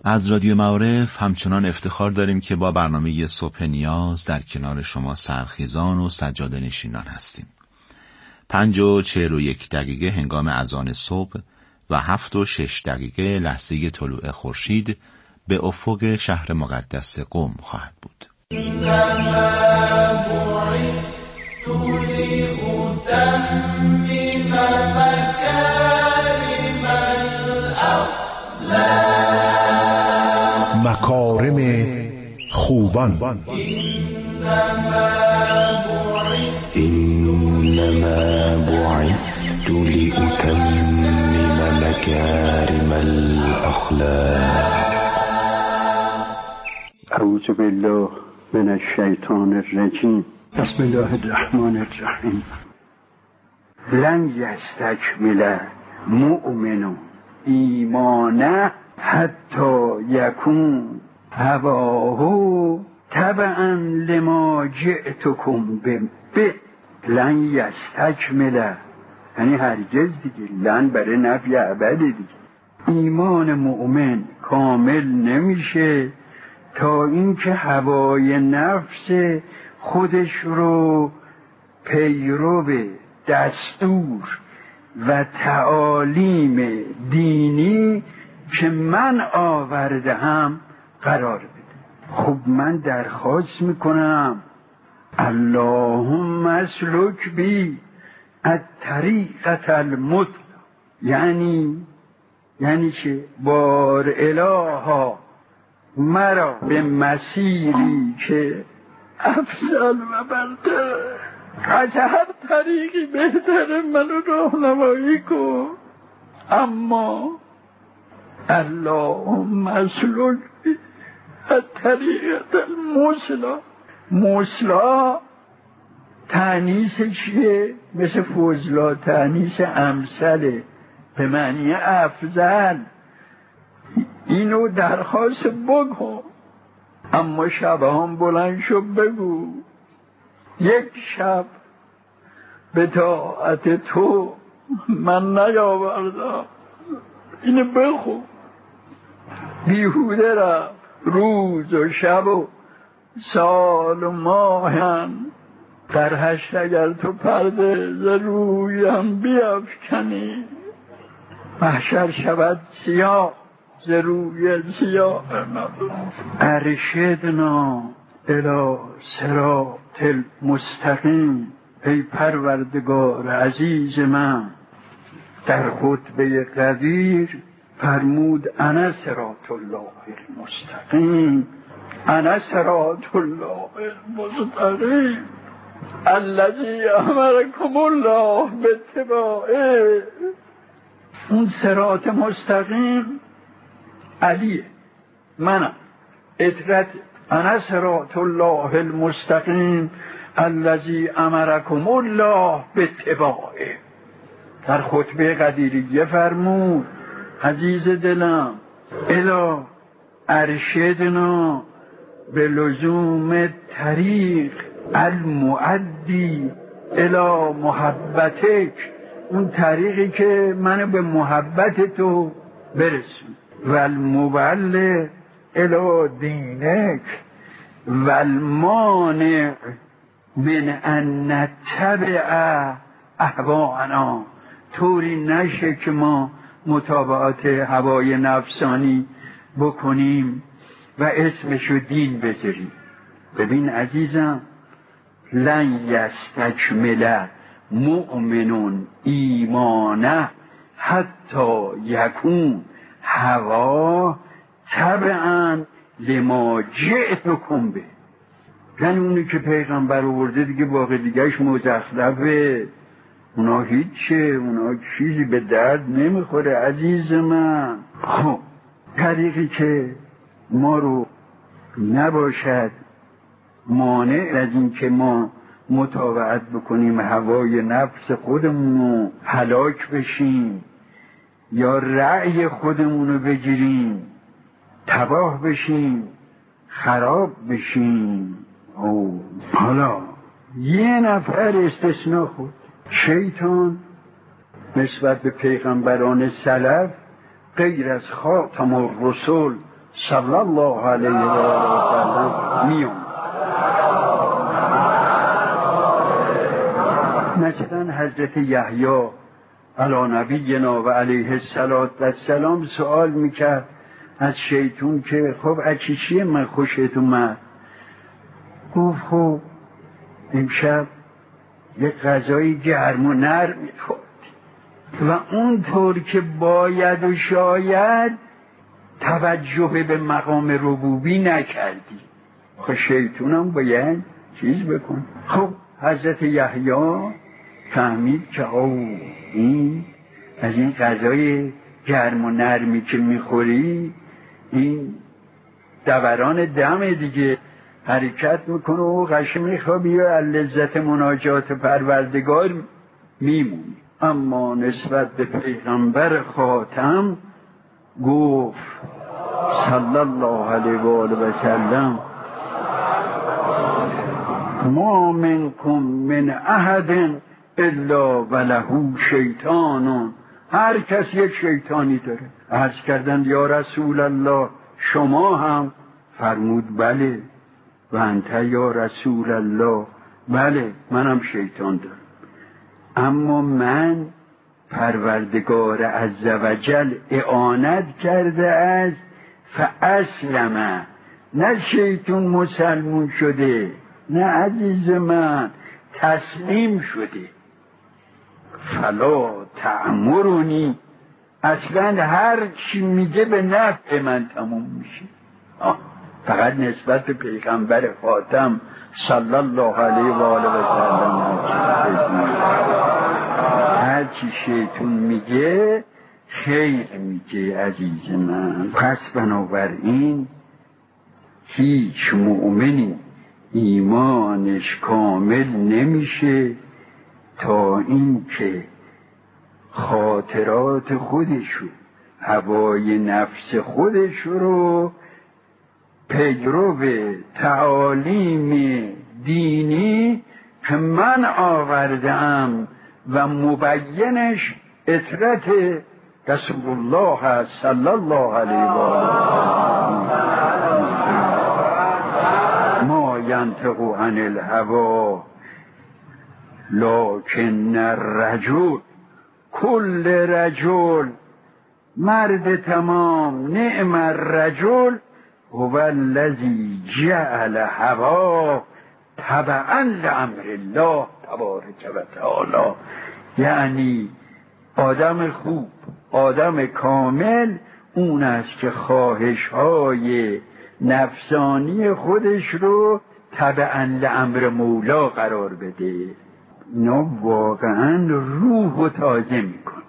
از رادیو معارف همچنان افتخار داریم که با برنامه صبح نیاز در کنار شما سرخیزان و سجاده نشینان هستیم. 5:41 هنگام اذان صبح و 7:06 لحظه طلوع خورشید به افق شهر مقدس قم خواهد بود. مکارم خوبان. انما بعثت لأتمم مكارم الاخلاق. اعوذ بالله من الشیطان الرجیم. بسم الله الرحمن الرحیم. لن یستکمل مؤمن ایمانه حتی یکون هواه تبعا لما جئتکم به. لن یستکمل یعنی هرگز دیگه، لن برای نفی ابد دیگه. ایمان مؤمن کامل نمیشه تا اینکه هوای نفس خودش رو پیرو دستور و تعالیم دینی که من آورده هم قرار بده. خب من درخواست میکنم اللهم اسلک بی الطریقة المثلی، یعنی که بار الها مرا به مسیری که افضل و برتر از هر طریقی بهتره منو راهنمایی کن. اما اللهم اسلک بی الطریقة المثلی. مثلا تأنیسش چیه؟ مثل فضلا تأنیس امثله به معنی افضل. اینو درخواست بکن. اما شب هم بلند شد بگو یک شب به طاعت تو من نیاوردم. اینو بخون. بیهوده را روز و شب و سال و ماهن در هشت اگر تو پرده ز رویم بیفکنی محشر شود سیاه ز روی سیاه من. ارشدنا الی صراط المستقیم. ای پروردگار عزیز من در خطبه قدیر فرمود انا صراط الله المستقیم. انا صراط الله المستقیم الذی امرکم الله باتباعه. اون صراط مستقیم علیه، منم، اطرت. انا صراط الله المستقیم الذی امرکم الله باتباعه. در خطبه قدیریه فرمود عزیز دلم الا ارشدنا به لزوم طریق المؤدی الی محبتک. اون طریقی که منو به محبت تو برسون. و المبلغ الی دینک و المانع من ان نتبع اهواءنا. طوری نشه که ما متابعات هوای نفسانی بکنیم و اسمشو دین بذاریم. ببین عزیزم، لن یستکمل مؤمن ایمانه حتی یکون هوا تبعا لما جئتکم به. یعنی اونی که پیغمبر آورده دیگه باقی دیگهش مزخرفه، اونا هیچه، اونا چیزی به درد نمیخوره عزیز من. خب طریقی که ما رو نباشد مانع از این که ما مطاوعت بکنیم هوای نفس خودمونو هلاک بشیم یا رأی خودمونو بگیریم تباه بشیم خراب بشیم. حالا یه نفر استثناء خود شیطان نسبت به پیغمبران سلف غیر از خاتم الرسول صلی الله علیه و آله و سلم میومد. مثلا حضرت یحیی علی نبینا و علیه السلام سوال میکرد از شیطون که خب اچیشی من خوشت اومد؟ گفت خب امشب یک غذای گرم و نرم میخورد و اونطور که باید و شاید توجه به مقام ربوبی نکردی. خب شیطونم باید چیز بکن. خب حضرت یحیی فهمید که این از این غذای گرم و نرمی که میخوری این دوران دم دیگه حرکت میکنه و قشنگ میخوابی و لذت مناجات پروردگار میمونی. اما نسبت به پیغمبر خاتم گفت صلی الله علیه و آله و سلم ما منکم من احد الا وله شیطان. هر کس یک شیطانی داره. عرض کردند یا رسول الله شما هم؟ فرمود بله. و انت یا رسول الله؟ بله منم شیطان دارم، اما من پروردگار عزوجل اعانت کرده است فاسلم. نه شیطان مسلمون شده، نه عزیز من تسلیم شده. فلا تأمرونی، اصلا هر چی میگه به نفع من تموم میشه. فقط نسبت به پیغمبر خاتم صلی الله علیه و آله و سلم هر چی شیطون میگه خیر میگه عزیز من. پس بنابراین هیچ مؤمنی ایمانش کامل نمیشه تا این که خاطرات خودشو، هوای نفس خودش رو پیرو تعالیم دینی که من آوردم و مبینش اطرت رسول الله هست صلی الله علیه و آله. ما ینطق عن الهوی لکن الرجل، کل رجل، مرد تمام، نعم الرجل هو الذی جعل هواه تبعا لامر الله تبارک و تعالی. یعنی آدم خوب، آدم کامل اون است که خواهش‌های نفسانی خودش رو تبعا لامر مولا قرار بده. اینا واقعا روح رو تازه میکن.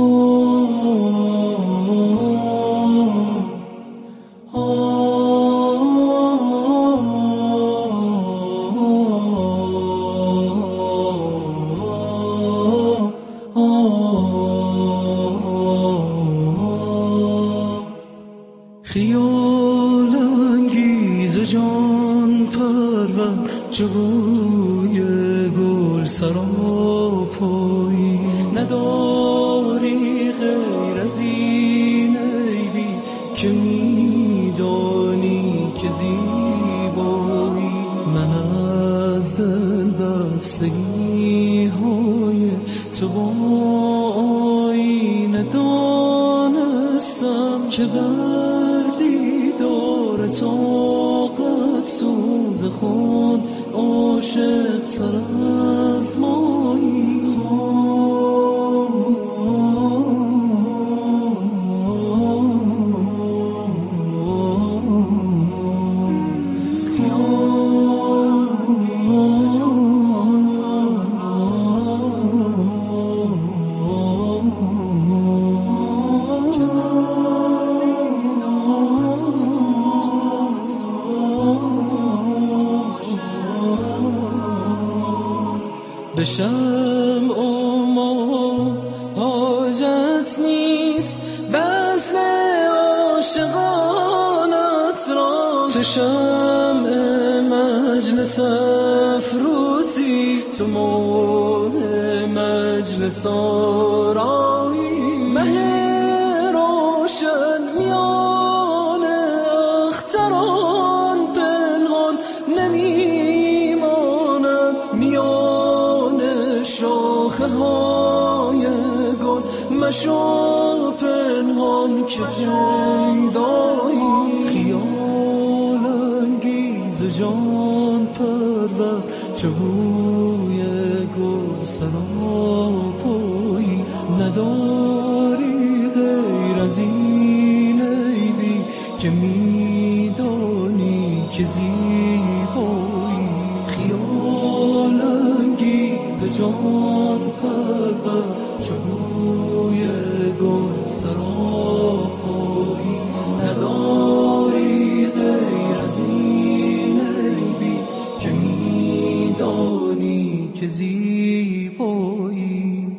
خیال انگیز جان پرور جوی گل سراپایی، نداری غیر از این عیبی که میدانی که زیبایی. من از دل بستگی های تو با آینه دانستم که بر دیدار طاقت سوز خود عاشق تر از مایی. به شمع ما حاجت نیست بزم عاشقانت را، تو شمع مجلس افروزی، تو ماه مجلس آرایی، مه روشن میان مشو پنهان که پیدایی، خیال انگیز جان پرور چه بوی گل سراپایی، نداری غیر از این عیبی که میدانی که زیبایی، خیال انگیز جان پرور چه بوی گل سراپایی، نداری غیر از این عیبی که میدانی که زیبایی.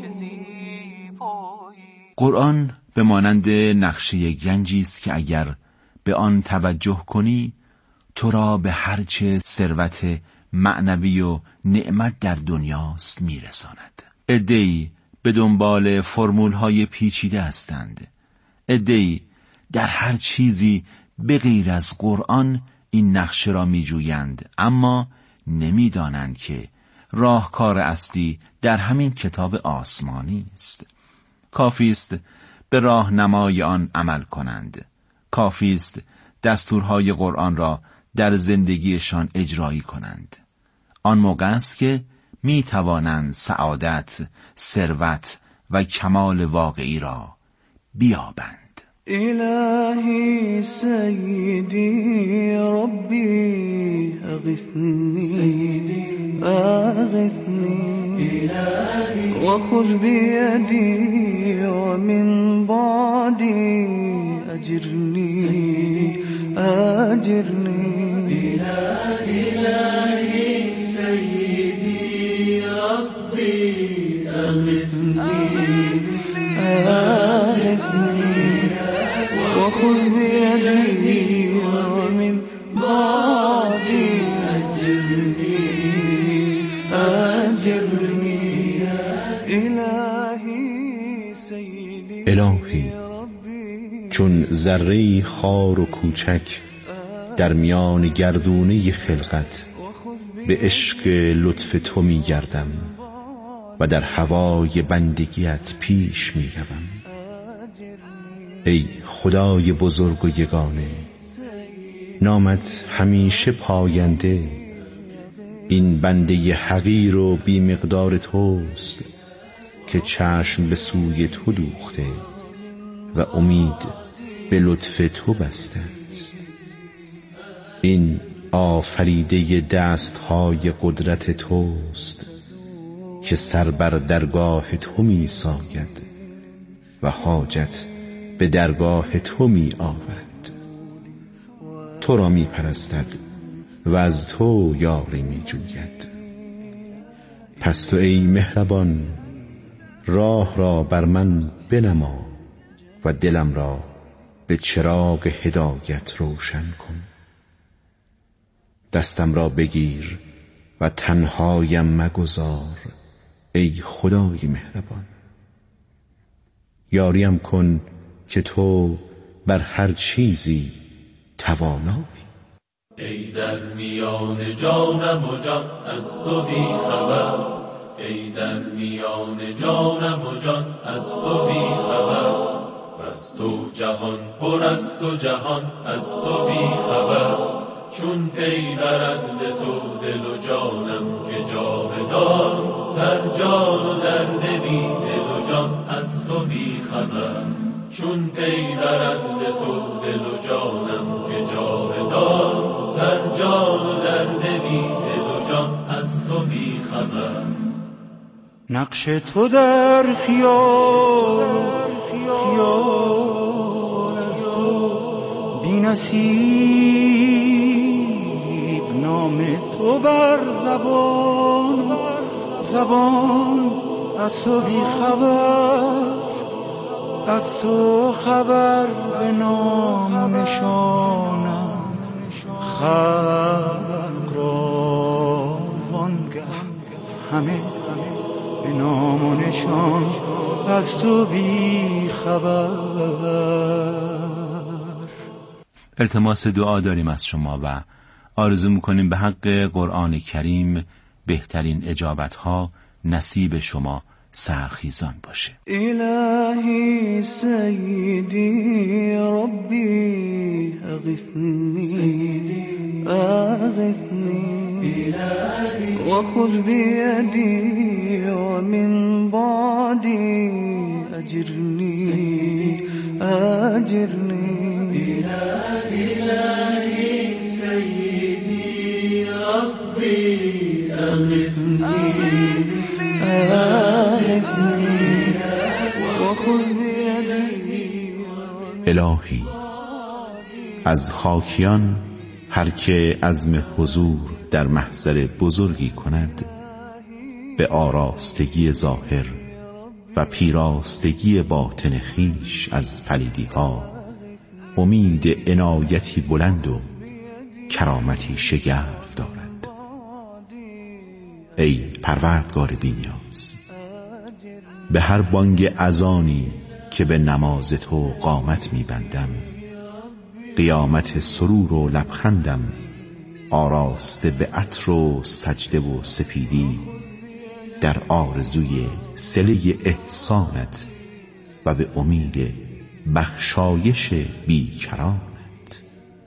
قرآن به مانند نقشه گنجی است که اگر به آن توجه کنی تو را به هرچه ثروت معنوی و نعمت در دنیاست میرساند. عده‌ای به دنبال فرمول‌های پیچیده هستند، عده‌ای در هر چیزی به غیر از قرآن این نقشه را میجویند، اما نمیدانند که راهکار اصلی در همین کتاب آسمانی است. کافی است به راهنمای آن عمل کنند، کافی است دستورهای قرآن را در زندگیشان اجرایی کنند. آن موقع است که می توانند سعادت، ثروت و کمال واقعی را بیابند. إلهي سيدي ربي أغثني وخذ بيدي ومن بعدي أجرني إلهي سيدي ربي أغثني وخذ بيدي ومن بعدي أجرني إلهي سيدي. الهی چون ذره‌ای خار و کوچک در میان گردونه خلقت به عشق لطف تو می گردم و در هوای بندگیت پیش می روم. ای خدای بزرگ و یگانه، نامت همیشه پاینده، این بنده حقیر و بی مقدار توست که چشم به سوی تو دوخته و امید به لطف تو بسته است. این آفریده دستهای قدرت توست که سر بر درگاه تو می ساید و حاجت به درگاه تو می آورد. تو را می پرستد و از تو یاری می جوید. پس تو ای مهربان راه را بر من بنما و دلم را به چراغ هدایت روشن کن. دستم را بگیر و تنهایم مگذار ای خدای مهربان. یاریم کن که تو بر هر چیزی توانایی. ای در میان جانم و جان از تو بی خبر، ای در میان جانم و جان از تو بی خبر، از تو جهان پر است و جهان از تو بی خبر. چون پی برد به تو دل و جانم که جاودان، در جان و در دلی دل و جان از تو بی خبر. چون پی برد به تو دل و جانم که جاودان، در جان و در دلی دل و جان از تو بی خبر. نقش تو در خیال از تو بی نصیب، نام تو بر زبان از تو بی خبر، از تو خبر به نام و نشانم، خلق را وانگه همه به نام و نشان از تو بی خبر. التماس دعا داریم از شما و آرزو میکنیم به حق قرآن کریم بهترین اجابتها نصیب شما سرخیزان باشه. إلهي سيدي ربي أغثني وخذ بيدي ومن بعدي أجرني إلهي سيدي ربي أغثني وخذ بيدي. الهی از خاکیان هر که عزم حضور در محضر بزرگی کند به آراستگی ظاهر و پیراستگی باطن خیش از پلیدی ها امید عنایتی بلند و کرامتی شگرف دارد. ای پروردگار بی‌نیاز، به هر بانگ اذانی که به نماز تو قامت می‌بندم، قیامت سرور و لبخندم آراسته به عطر و سجده و سپیدی در آرزوی صله احسانت و به امید بخشایش بیکرانت.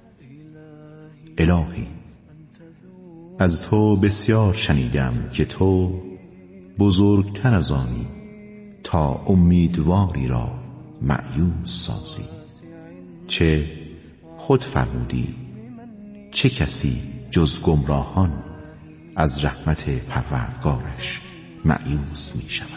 الهی از تو بسیار شنیدم که تو بزرگتر از آنی تا امیدواری را مأیوس سازی. چه خود فرمودی چه کسی جز گمراهان از رحمت پروردگارش مأیوس می شود.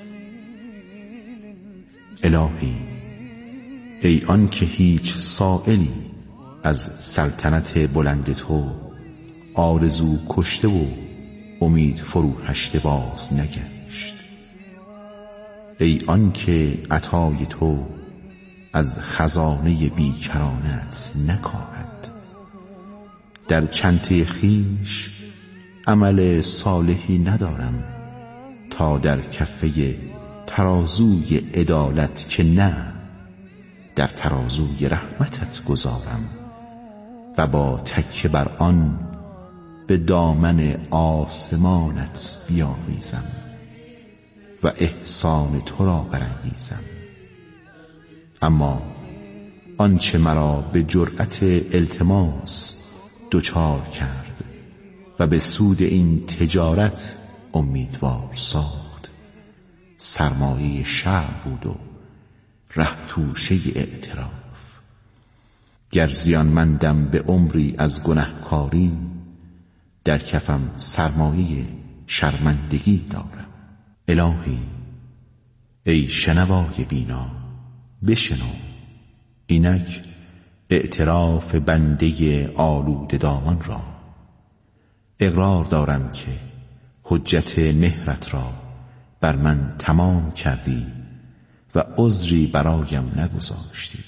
الهی ای آن که هیچ سائلی از سلطنت بلند تو آرزو کشته و امید فروهشته باز نگشت، ای آن که عطای تو از خزانه بیکرانت نکاهد، در چنته خیش عمل صالحی ندارم تا در کفه ترازوی عدالت که نه در ترازوی رحمتت گذارم و با تکیه بر آن به دامن آسمانت بیاویزم و احسان تو را برانگیزم. اما آنچه مرا به جرأت التماس دچار کرد و به سود این تجارت امیدوار ساخت سرمایه شرع بود و ره توشه اعتراف. گر زیانمندم به عمری از گنهکاری، در کفم سرمایه شرمندگی دارم. الهی ای شنوای بینا بشنو اینک اعتراف بنده آلوده دامان را. اقرار دارم که حجت مهرت را بر من تمام کردی و عذری برایم نگذاشتی.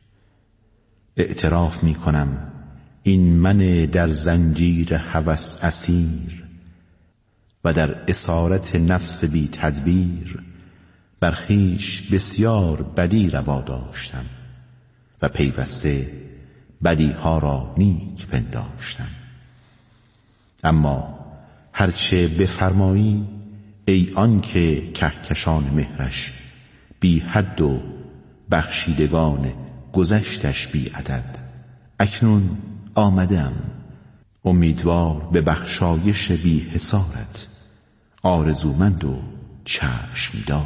اعتراف می کنم این من در زنجیر هوس اسیر و در اسارت نفس بی تدبیر بر خویش بسیار بدی روا داشتم و پیوسته بدیها را نیک پنداشتم. اما هرچه بفرمایی ای آن که کهکشان مهرش بی حد و بخشیدگان گذشتش بی عدد، اکنون آمدم امیدوار به بخشایش بی حصارت، آرزومند و چشم دار.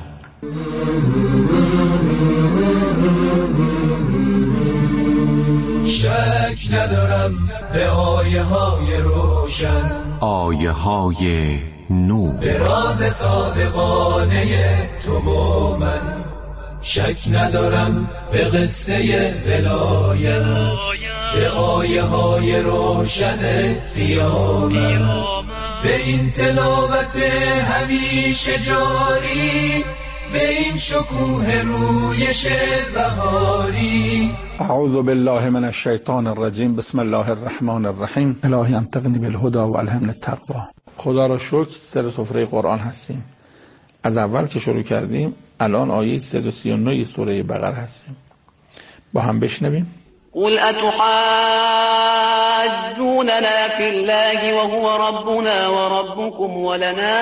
شک ندارم به آیه های روشن، آیه های نور، به راز صادقانه تو و من. شک ندارم به قصه ولایت، به آیه های روشن قیامت، به این تلاوت همیشه جاری، به این شکوه رویش بهاری. اعوذ بالله من الشیطان الرجیم. بسم الله الرحمن الرحیم. الهی انطقنی بالهدى و الهمنی التقوی. خدا را شکر سر سفره قرآن هستیم. از اول که شروع کردیم الان آیه 139 سوره بقره هستیم. با هم بشنویم. قل أتحاجوننا في الله وهو ربنا وربكم ولنا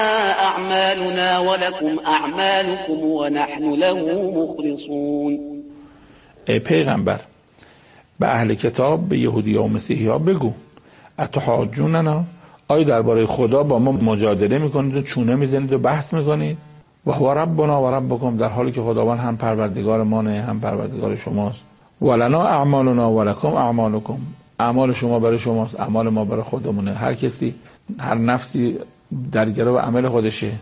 أعمالنا ولكم أعمالكم ونحن له مخلصون. ای پیغمبر، به اهل کتاب، به یهودی و مسیحی ها بگو اتحاجوننا، آیا درباره خدا با ما مجادله میکنید و چونه میزنید و بحث میکنید؟ و هو ربنا و ربکم، در حالی که خداوند هم پروردگار مانه هم پروردگار شماست. ولنا اعمالنا ولکم اعمالکم، اعمال شما برای شماست، اعمال ما برای خودمونه. هر کسی، هر نفسی در گرو عمل خودشه.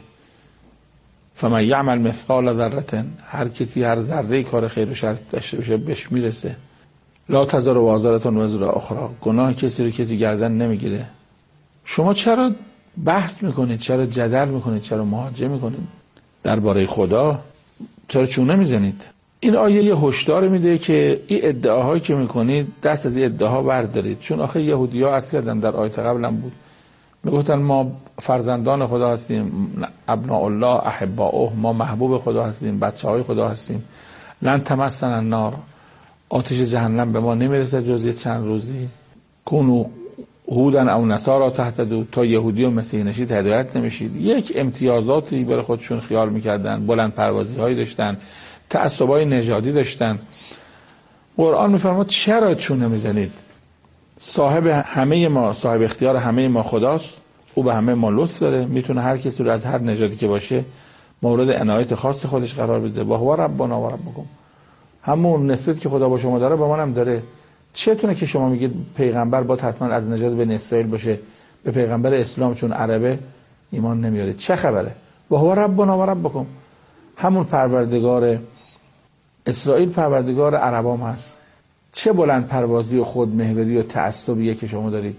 فمن یعمل مثقال ذره، هر کسی هر ذره کار خیر و شر داشته باشه بهش میرسه. لا تزر وازرة وزر اخرى، گناه کسی رو کسی گردن نمیگیره. شما چرا بحث میکنید؟ چرا جدل میکنید؟ چرا مهاجه میکنید درباره خدا؟ چرا چونه میزنید؟ این آیه یه هشدار میده که این ادعاهایی که میکنید دست از این ادعاها بردارید. چون آخه یهودی‌ها عرض کردن در آیه قبلم بود، میگفتن ما فرزندان خدا هستیم، ابناء الله احباؤه، ما محبوب خدا هستیم، بچه‌های خدا هستیم. لن تمسنا النار، آتش جهنم به ما نمیرسه جز یه چند روزی. کونو هودن او نصارا تهتدوا، تا یهودی و مسیحی نشید هدایت نمیشید. یک امتیازاتی برای خودشون خیال میکردن، بلند پروازی هایی داشتن، تعصبای نژادی داشتن. قرآن میفرماد چرا چون نمیزنید؟ صاحب همه ما، صاحب اختیار همه ما خداست، او به همه ما لطف داره، میتونه هر کسی رو از هر نژادی که باشه مورد عنایت خاص خودش قرار بده. و هو ربنا و ربکم، همون نسبت که خدا با شما داره با منم داره. چطوره که شما میگید پیغمبر با حتما از نژاد بنی اسرائیل باشه، به پیغمبر اسلام چون عربه ایمان نمیاره؟ چه خبره؟ و هو ربنا و ربکم، همون پروردگار اسرائیل پروردگار عربام هست. چه بلند پروازی و خودمحوری و تعصبیه که شما دارید؟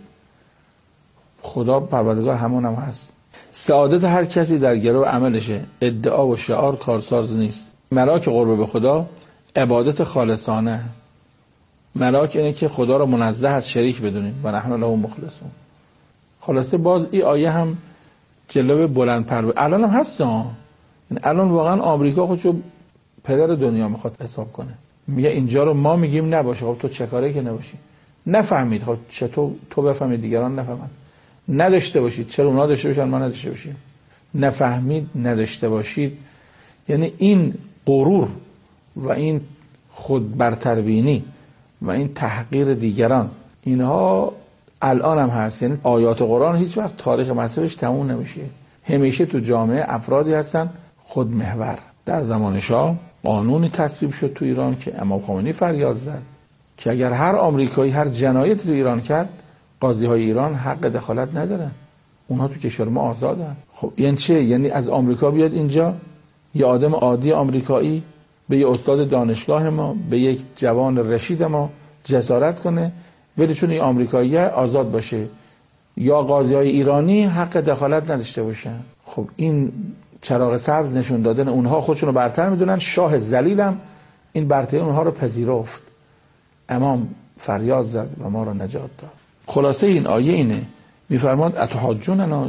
خدا پروردگار همونم هست. سعادت هر کسی در گرو عملشه، ادعا و شعار کارساز نیست. ملاک قرب به خدا عبادت خالصانه. ملاک اینه که خدا رو منزه از شریک بدونیم و نحن له مخلصون. خلاصه باز این آیه هم جلوه بلند پرواز الان هم هست ها. یعنی الان واقعا آمریکا خودشو پدر دنیا میخواد حساب کنه، میگه اینجا رو ما میگیم نباشه. خب تو چه کاره که نباشی؟ نفهمید، خب چطور تو بفهمید دیگران نفهمن؟ نداشته باشید، چرا اونا داشته باشن ما نداشته باشیم؟ نفهمید، نداشته باشید، یعنی این غرور و این خود برتربینی و این تحقیر دیگران، اینها الان هم هست. یعنی آیات قرآن هیچ وقت تاریخ مذهبش تموم نمیشه. همیشه تو جامعه افرادی هستن خود محور. در زمان شاه قانونی تصویب شد تو ایران که امام خمینی فریاد زد که اگر هر آمریکایی هر جنایتی تو ایران کرد، قاضی های ایران حق دخالت ندارن، اونها تو کشور ما آزادن. خب یعنی چه؟ یعنی از آمریکا بیاد اینجا یه آدم عادی آمریکایی به یه استاد دانشگاه ما، به یک جوان رشید ما جسارت کنه ولی چون این آمریکاییه آزاد باشه، یا قاضی های ایرانی حق دخالت نداشته باشن؟ خب این چراغ سبز نشون دادن اونها خودشون رو برتر میدونن. شاه ذلیلم این برتری اونها رو پذیرفت، امام فریاد زد و ما رو نجات داد. خلاصه این آیه اینه، میفرماد اتحاجوننا،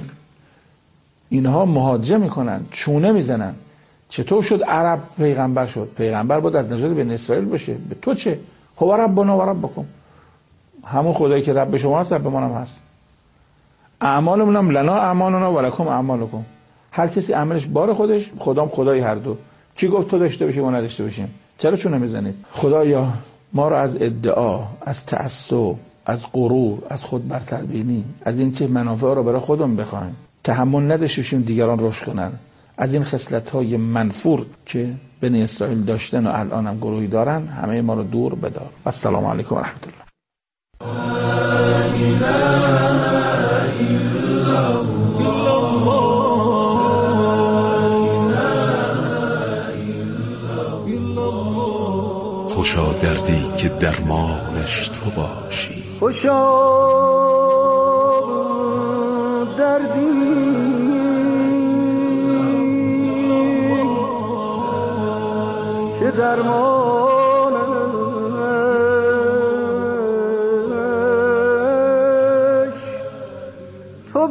اینها مهاجه میکنن، چونه میزنن. چطور شد عرب پیغمبر شد؟ پیغمبر بود از نژاد بنی اسرائیل باشه، به تو چه؟ هو ربنا و ربکم، همون خدایی که رب شما هست رب ما هم هست. اعمالمون هم لنا اعمالنا و لکم اعمالکم، هر کسی عملش بار خودش، خدام خدای هر دو. کی گفت تو داشته باشیم و نداشته باشیم؟ چرا چونه میزنید؟ خدایا ما رو از ادعا، از تعصب، از غرور، از خود برتربینی، از این که منافع رو برای خودمون بخوایم تحمل نداشته باشیم دیگران رشد کنن، از این خصلت‌های منفور که بنی اسرائیل داشتن و الان هم گروهی دارن، همه ما رو دور بدار. السلام علیکم و رحمت الله. خوشا دردی که درمانش تو باشی، خوشا دردی که درمانش تو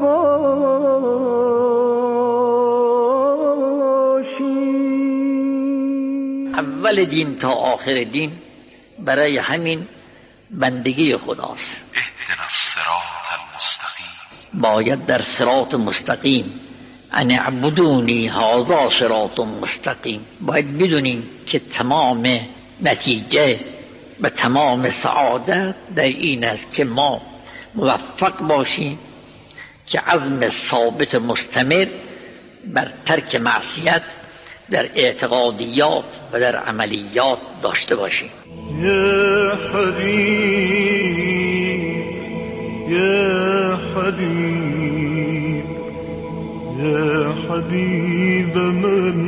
باشی. اول دین تا آخر دین برای همین بندگی خداست. اهدنا الصراط المستقیم. باید در صراط مستقیم، ان اعبدونی هذا صراط مستقیم، باید بدونیم که تمام نتیجه و تمام سعادت در این است که ما موفق باشیم که عزم ثابت مستمر بر ترک معصیت در اعتقادیات و در عملیات داشته باشیم. یا حبیب یا حبیب یا حبیب من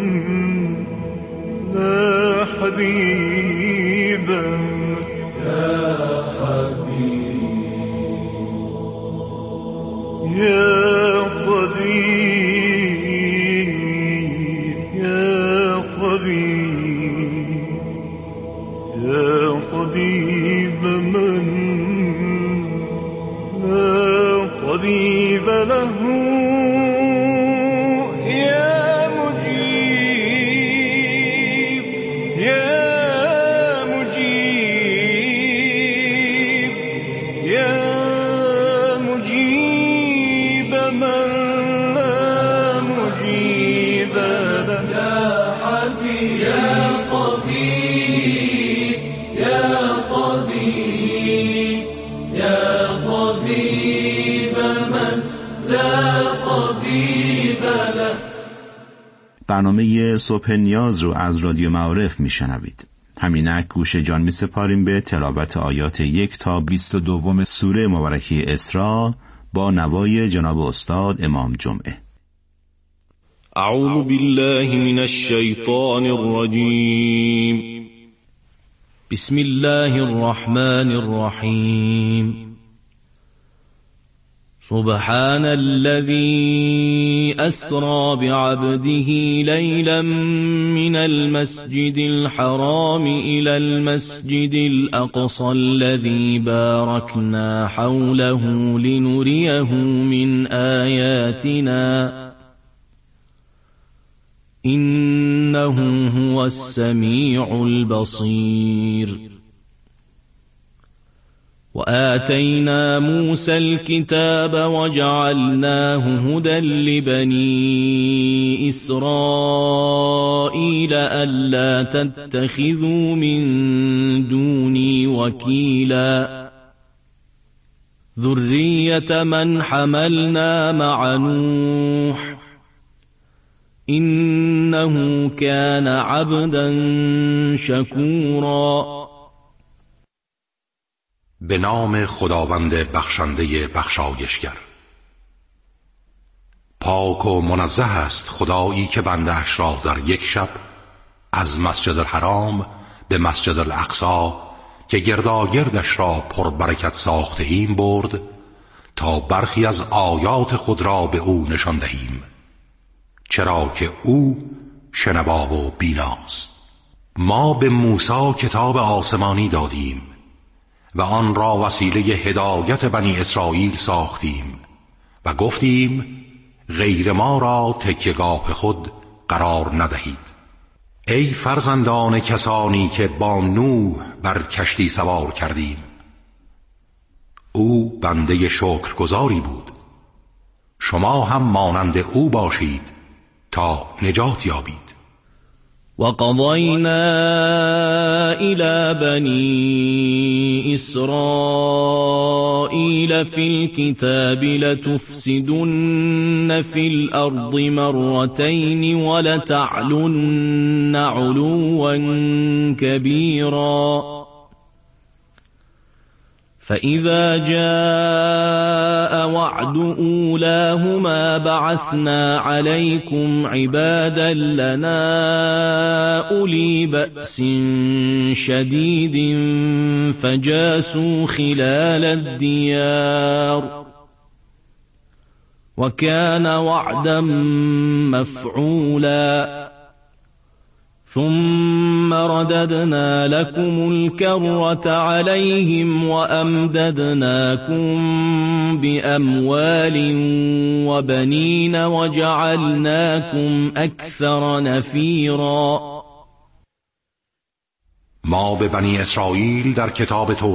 لا حبیب یا حبیب یا طبیب یا طبیب یا طبیب من لا طبیب له یا مجیب یا مجیب یا مجیب من لا مجیب له یا حبیب یا طبیب یا طبیب یا طبیب من لا طبیب له. برنامه صبح نیاز رو از رادیو معارف میشنوید. همینک گوش جان میسپاریم به تلاوت آیات 1 تا 22 سوره مبارکه اسراء با نوای جناب استاد امام جمعه. اعوذ بالله من الشیطان الرجیم. بسم الله الرحمن الرحیم. سبحان الذي أسرى بعبده ليلا من المسجد الحرام إلى المسجد الأقصى الذي باركنا حوله لنريه من آياتنا إنه هو السميع البصير. وآتينا موسى الكتاب وجعلناه هدى لبني إسرائيل ألا تتخذوا من دوني وكيلا ذرية من حملنا مع نوح إنه كان عبدا شكورا. به نام خداوند بخشنده بخشایشگر. پاک و منزه است خدایی که بنده‌اش را در یک شب از مسجد الحرام به مسجد الاقصی که گرداگردش را پربرکت ساخته ایم برد تا برخی از آیات خود را به او نشان دهیم، چرا که او شنوا و بیناست. ما به موسی کتاب آسمانی دادیم و آن را وسیله هدایت بنی اسرائیل ساختیم و گفتیم غیر ما را تکیه‌گاه خود قرار ندهید. ای فرزندان کسانی که با نوح بر کشتی سوار کردیم، او بنده شکرگزاری بود. شما هم مانند او باشید تا نجات یابید. وقضينا إلى بني إسرائيل في الكتاب لتفسدن في الأرض مرتين ولتعلن علوا كبيرا فإذا جاء وعد أولاهما بعثنا عليكم عبادا لنا أولي بأس شديد فجاسوا خلال الديار وكان وعدا مفعولا ثم رددنا لكم الكرة عليهم وأمددناكم بأموال وبنين وجعلناكم أكثر نفيرا. ما به بنی اسرائیل در کتاب